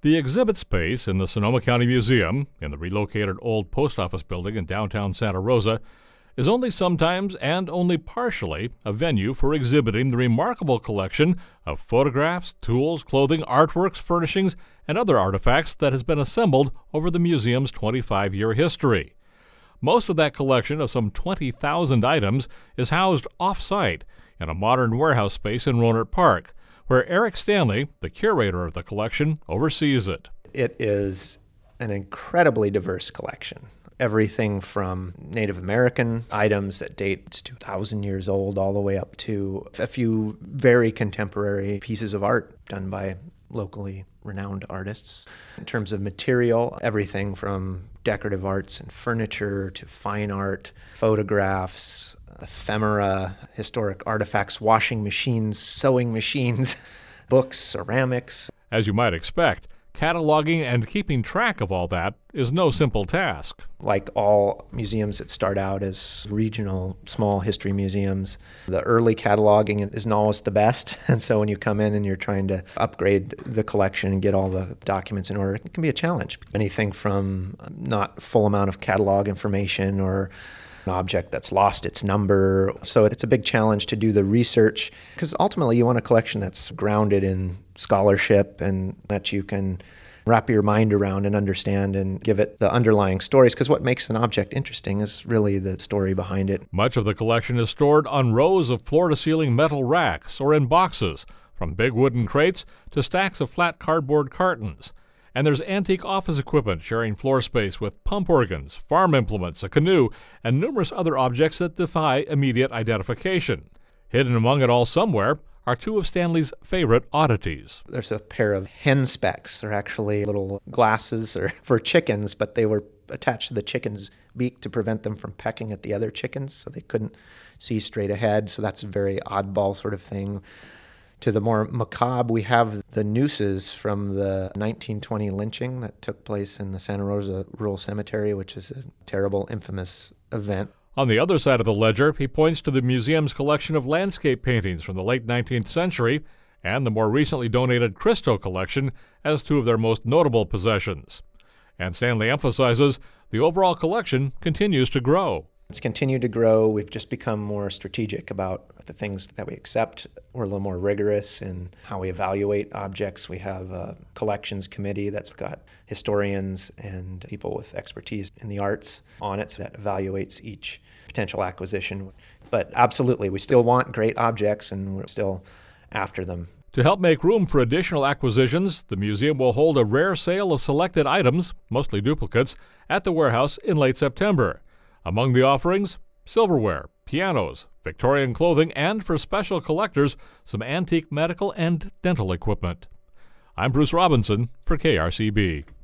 The exhibit space in the Sonoma County Museum, in the relocated old post office building in downtown Santa Rosa, is only sometimes and only partially a venue for exhibiting the remarkable collection of photographs, tools, clothing, artworks, furnishings, and other artifacts that has been assembled over the museum's 25-year history. Most of that collection of some 20,000 items is housed off-site in a modern warehouse space in Rohnert Park, where Eric Stanley, the curator of the collection, oversees it. It is an incredibly diverse collection. Everything from Native American items that date 2,000 years old all the way up to a few very contemporary pieces of art done by locally renowned artists. In terms of material, everything from decorative arts and furniture to fine art, photographs, ephemera, historic artifacts, washing machines, sewing machines, books, ceramics. As you might expect, cataloging and keeping track of all that is no simple task. Like all museums that start out as regional small history museums, the early cataloging isn't always the best. And so when you come in and you're trying to upgrade the collection and get all the documents in order, it can be a challenge. Anything from not full amount of catalog information or an object that's lost its number. So it's a big challenge to do the research because ultimately you want a collection that's grounded in scholarship and that you can wrap your mind around and understand and give it the underlying stories, because what makes an object interesting is really the story behind it. Much of the collection is stored on rows of floor-to-ceiling metal racks or in boxes, from big wooden crates to stacks of flat cardboard cartons. And there's antique office equipment sharing floor space with pump organs, farm implements, a canoe, and numerous other objects that defy immediate identification. Hidden among it all somewhere are two of Stanley's favorite oddities. There's a pair of hen specks. They're actually little glasses for chickens, but they were attached to the chicken's beak to prevent them from pecking at the other chickens, so they couldn't see straight ahead. So that's a very oddball sort of thing. To the more macabre, we have the nooses from the 1920 lynching that took place in the Santa Rosa Rural Cemetery, which is a terrible, infamous event. On the other side of the ledger, he points to the museum's collection of landscape paintings from the late 19th century and the more recently donated Christo collection as two of their most notable possessions. And Stanley emphasizes the overall collection continues to grow. It's continued to grow. We've just become more strategic about the things that we accept. We're a little more rigorous in how we evaluate objects. We have a collections committee that's got historians and people with expertise in the arts on it, so that evaluates each potential acquisition. But absolutely, we still want great objects and we're still after them. To help make room for additional acquisitions, the museum will hold a rare sale of selected items, mostly duplicates, at the warehouse in late September. Among the offerings, silverware, pianos, Victorian clothing, and for special collectors, some antique medical and dental equipment. I'm Bruce Robinson for KRCB.